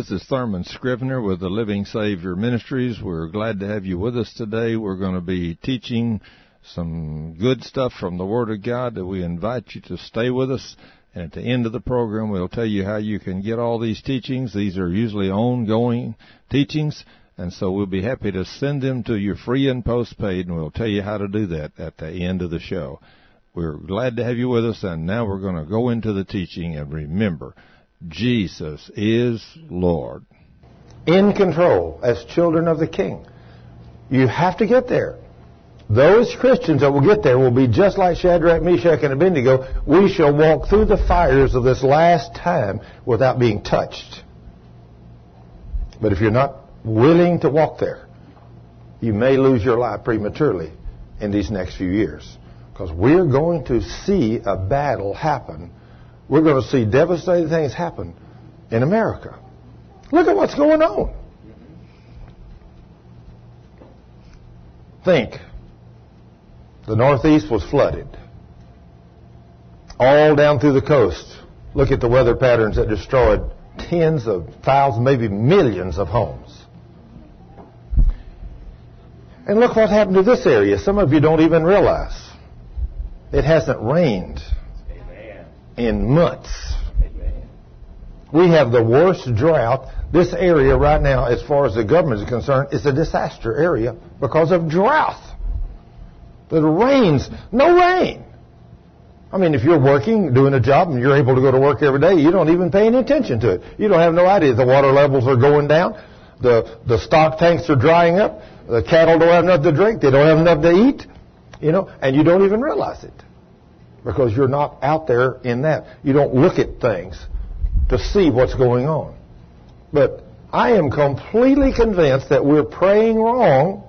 This is Thurman Scrivener with the Living Savior Ministries. We're glad to have you with us today. We're going to be teaching some good stuff from the Word of God that we invite you to stay with us. And at the end of the program, we'll tell you how you can get all these teachings. These are usually ongoing teachings, and so we'll be happy to send them to you free and postpaid, and we'll tell you how to do that at the end of the show. We're glad to have you with us, and now we're going to go into the teaching. And remember, Jesus is Lord. In control as children of the King. You have to get there. Those Christians that will get there will be just like Shadrach, Meshach, and Abednego. We shall walk through the fires of this last time without being touched. But if you're not willing to walk there, you may lose your life prematurely in these next few years. Because we're going to see a battle happen. We're going to see devastating things happen in America. Look at what's going on. Think. The Northeast was flooded. All down through the coast. Look at the weather patterns that destroyed tens of thousands, maybe millions of homes. And look what happened to this area. Some of you don't even realize. It hasn't rained in months. Amen. We have the worst drought. This area right now, as far as the government is concerned, is a disaster area because of drought. The rains, no rain. I mean, if you're working, doing a job, and you're able to go to work every day, you don't even pay any attention to it. You don't have no idea the water levels are going down. The stock tanks are drying up. The cattle don't have enough to drink. They don't have enough to eat. And you don't even realize it. Because you're not out there in that. You don't look at things to see what's going on. But I am completely convinced that we're praying wrong.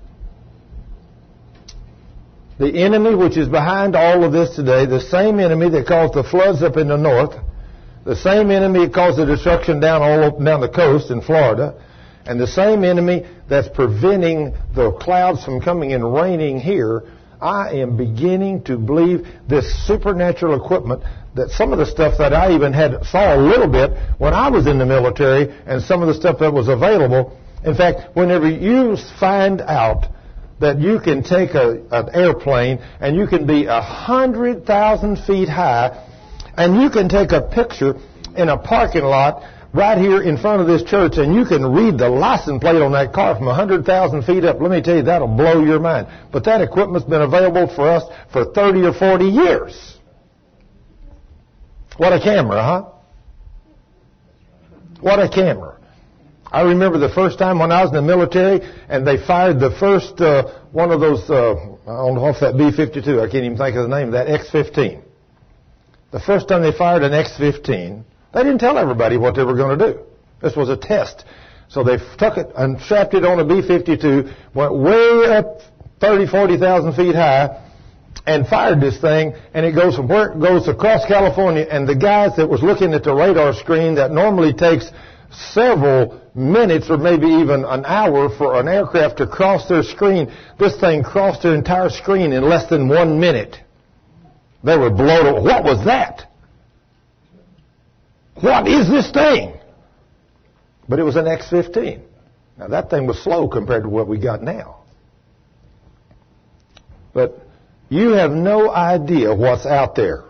The enemy which is behind all of this today, the same enemy that caused the floods up in the north, the same enemy that caused the destruction down all up and down the coast in Florida, and the same enemy that's preventing the clouds from coming and raining here, I am beginning to believe this supernatural equipment, that some of the stuff that I even saw a little bit when I was in the military, and some of the stuff that was available. In fact, whenever you find out that you can take an airplane and you can be 100,000 feet high, and you can take a picture in a parking lot right here in front of this church, and you can read the license plate on that car from 100,000 feet up. Let me tell you, that'll blow your mind. But that equipment's been available for us for 30 or 40 years. What a camera, huh? What a camera. I remember the first time when I was in the military, and they fired the first one of those, I don't know if that B-52, I can't even think of the name of that, X-15. The first time they fired an X-15, they didn't tell everybody what they were going to do. This was a test. So they took it and strapped it on a B-52, went way up 30, 40,000 feet high, and fired this thing, and it goes from where it goes across California, and the guys that was looking at the radar screen that normally takes several minutes or maybe even an hour for an aircraft to cross their screen, this thing crossed their entire screen in less than 1 minute. They were blown away. What was that? What is this thing? But it was an X-15. Now, that thing was slow compared to what we got now. But you have no idea what's out there.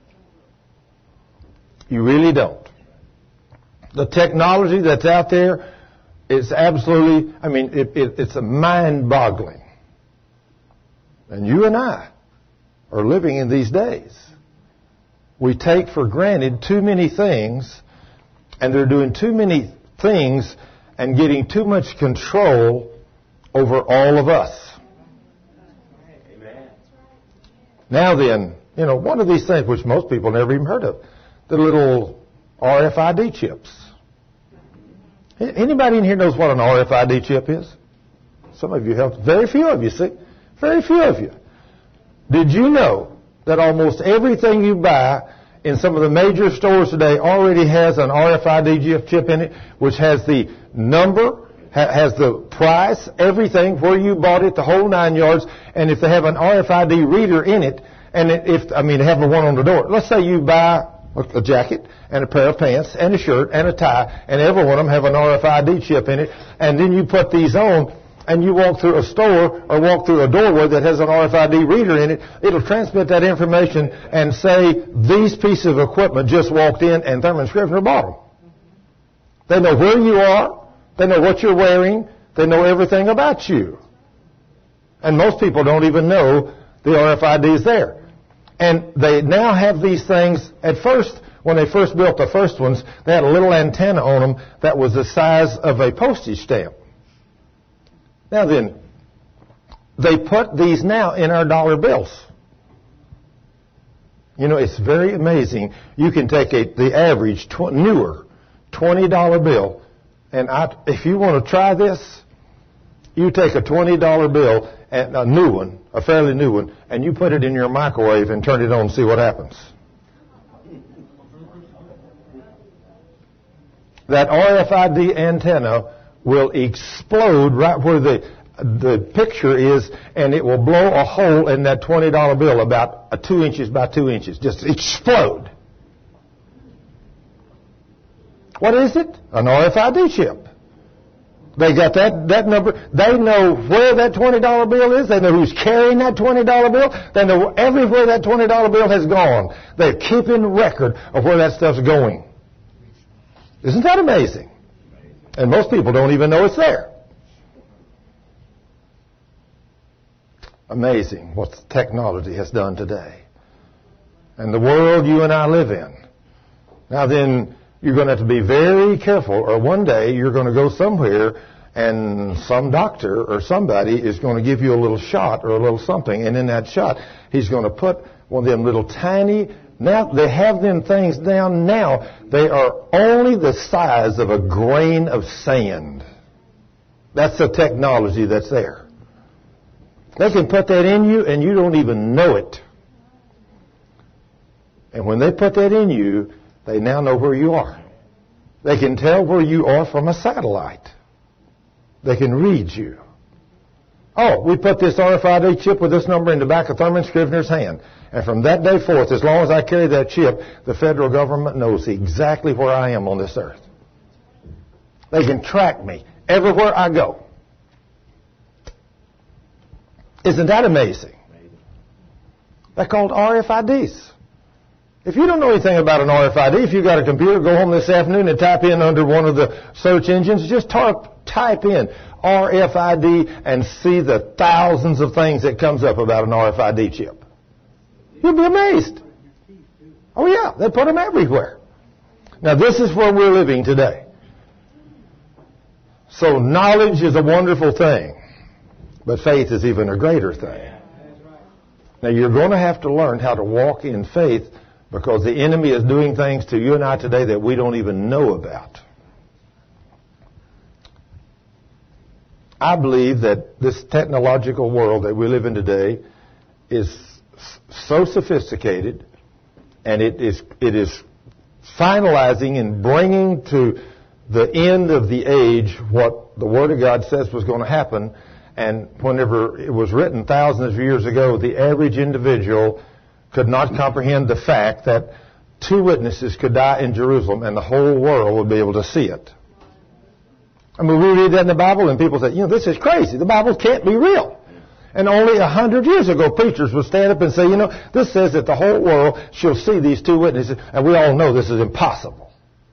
You really don't. The technology that's out there is absolutely, it's mind-boggling. And you and I are living in these days. We take for granted too many things, and they're doing too many things and getting too much control over all of us. Amen. Now then, one of these things which most people never even heard of, the little RFID chips. Anybody in here knows what an RFID chip is? Some of you have. Very few of you, see? Very few of you. Did you know that almost everything you buy in some of the major stores today already has an RFID chip in it, which has the number, has the price, everything, where you bought it, the whole 9 yards, and if they have an RFID reader in it, and they have the one on the door. Let's say you buy a jacket and a pair of pants and a shirt and a tie, and every one of them have an RFID chip in it. And then you put these on, and you walk through a store or walk through a doorway that has an RFID reader in it. It'll transmit that information and say, these pieces of equipment just walked in and Thurman Scrivener bought them. They know where you are. They know what you're wearing. They know everything about you. And most people don't even know the RFID is there. And they now have these things. At first, when they first built the first ones, they had a little antenna on them that was the size of a postage stamp. Now then, they put these now in our dollar bills. You know, it's very amazing. You can take the average newer $20 bill, and if you want to try this, you take a $20 bill, and a new one, a fairly new one, and you put it in your microwave and turn it on and see what happens. That RFID antenna will explode right where the picture is, and it will blow a hole in that $20 bill about 2 inches by 2 inches. Just explode. What is it? An RFID chip. They got that number. They know where that $20 bill is. They know who's carrying that $20 bill. They know everywhere that $20 bill has gone. They're keeping record of where that stuff's going. Isn't that amazing? And most people don't even know it's there. Amazing what technology has done today. And the world you and I live in. Now then, you're going to have to be very careful, or one day you're going to go somewhere and some doctor or somebody is going to give you a little shot or a little something, and in that shot he's going to put one of them little tiny, now they have them things down now, they are only the size of a grain of sand. That's the technology that's there. They can put that in you and you don't even know it. And when they put that in you, they now know where you are. They can tell where you are from a satellite. They can read you. Oh, we put this RFID chip with this number in the back of Thurman Scrivener's hand. And from that day forth, as long as I carry that chip, the federal government knows exactly where I am on this earth. They can track me everywhere I go. Isn't that amazing? They're called RFIDs. If you don't know anything about an RFID, if you've got a computer, go home this afternoon and type in under one of the search engines, just type in RFID and see the thousands of things that comes up about an RFID chip. You'll be amazed. Oh yeah, they put them everywhere. Now this is where we're living today. So knowledge is a wonderful thing, but faith is even a greater thing. Now you're going to have to learn how to walk in faith, because the enemy is doing things to you and I today that we don't even know about. I believe that this technological world that we live in today is so sophisticated, and it is finalizing and bringing to the end of the age what the Word of God says was going to happen. And whenever it was written thousands of years ago, the average individual could not comprehend the fact that 2 witnesses could die in Jerusalem and the whole world would be able to see it. I mean, we read that in the Bible and people say, this is crazy. The Bible can't be real. And only 100 years ago, preachers would stand up and say, this says that the whole world shall see these 2 witnesses, and we all know this is impossible.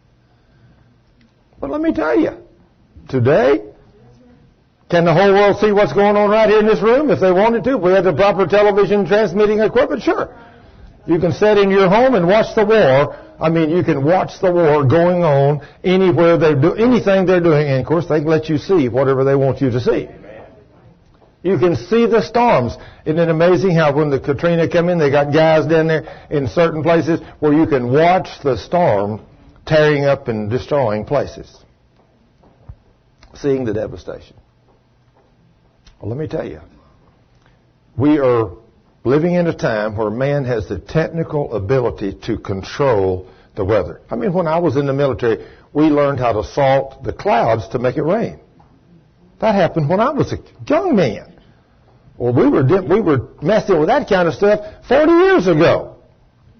But let me tell you, today, can the whole world see what's going on right here in this room if they wanted to? If we had the proper television transmitting equipment, sure. You can sit in your home and watch the war. I mean, you can watch the war going on anywhere anything they're doing. And, of course, they can let you see whatever they want you to see. You can see the storms. Isn't it amazing how when the Katrina came in, they got guys down there in certain places where you can watch the storm tearing up and destroying places. Seeing the devastation. Well, let me tell you, we are living in a time where man has the technical ability to control the weather. I mean, when I was in the military, we learned how to salt the clouds to make it rain. That happened when I was a young man. Well, we were messing with that kind of stuff 40 years ago.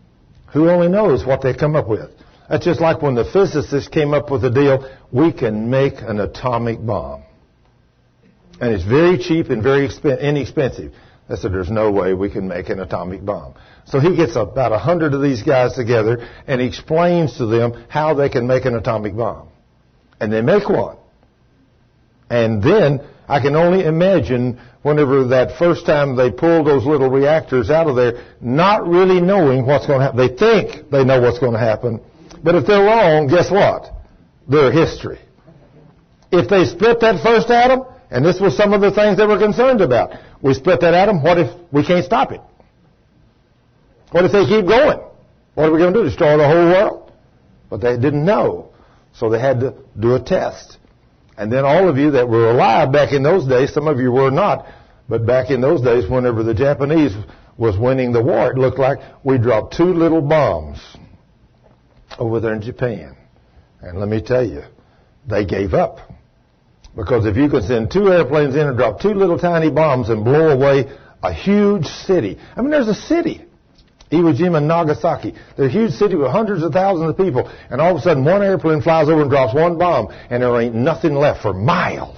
Who only knows what they come up with? That's just like when the physicists came up with the deal, we can make an atomic bomb. And it's very cheap and very inexpensive. They said, there's no way we can make an atomic bomb. So he gets about 100 of these guys together and he explains to them how they can make an atomic bomb. And they make one. And then I can only imagine whenever that first time they pulled those little reactors out of there, not really knowing what's going to happen. They think they know what's going to happen. But if they're wrong, guess what? They're history. If they split that first atom, and this was some of the things they were concerned about. We split that atom, what if we can't stop it? What if they keep going? What are we going to do? Destroy the whole world? But they didn't know. So they had to do a test. And then all of you that were alive back in those days, some of you were not, but back in those days, whenever the Japanese was winning the war, it looked like we dropped 2 little bombs over there in Japan. And let me tell you, they gave up. Because if you could send 2 airplanes in and drop 2 little tiny bombs and blow away a huge city. I mean, there's a city, Iwo Jima and Nagasaki. They're a huge city with hundreds of thousands of people. And all of a sudden, one airplane flies over and drops 1 bomb, and there ain't nothing left for miles.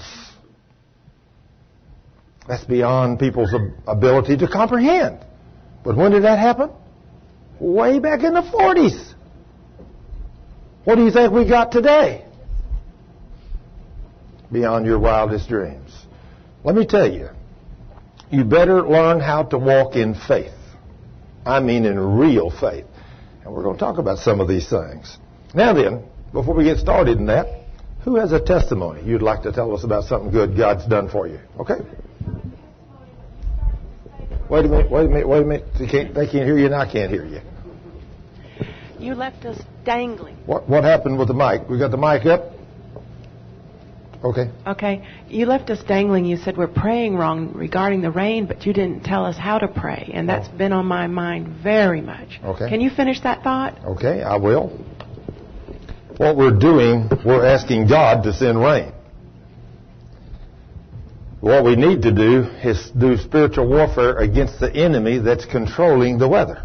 That's beyond people's ability to comprehend. But when did that happen? Way back in the 40s. What do you think we got today? Beyond your wildest dreams. Let me tell you, you better learn how to walk in faith. I mean in real faith. And we're going to talk about some of these things. Now then, before we get started in that, who has a testimony you'd like to tell us about something good God's done for you? Okay? Wait a minute. They can't hear you and I can't hear you. You left us dangling. What happened with the mic? We got the mic up? Okay. You left us dangling. You said we're praying wrong regarding the rain, but you didn't tell us how to pray. And that's been on my mind very much. Okay. Can you finish that thought? Okay, I will. What we're doing, we're asking God to send rain. What we need to do is do spiritual warfare against the enemy that's controlling the weather.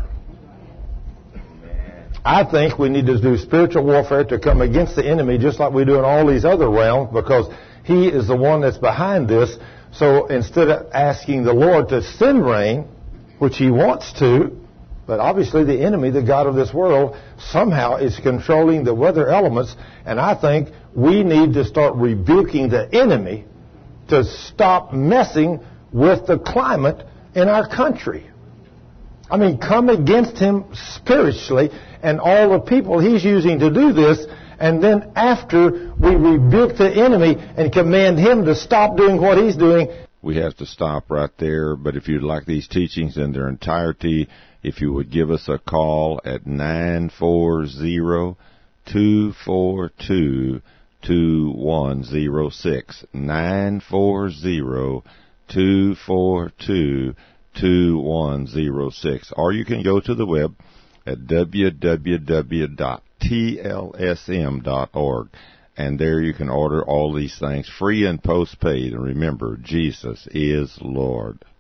I think we need to do spiritual warfare to come against the enemy just like we do in all these other realms, because he is the one that's behind this. So instead of asking the Lord to send rain, which he wants to, but obviously the enemy, the God of this world, somehow is controlling the weather elements. And I think we need to start rebuking the enemy to stop messing with the climate in our country. I mean, come against him spiritually and all the people he's using to do this, and then after we rebuke the enemy and command him to stop doing what he's doing. We have to stop right there, but if you'd like these teachings in their entirety, if you would give us a call at 940-242-2106, 940-242-2106, or you can go to the web at www.tlsm.org, and there you can order all these things free and postpaid. And remember, Jesus is Lord.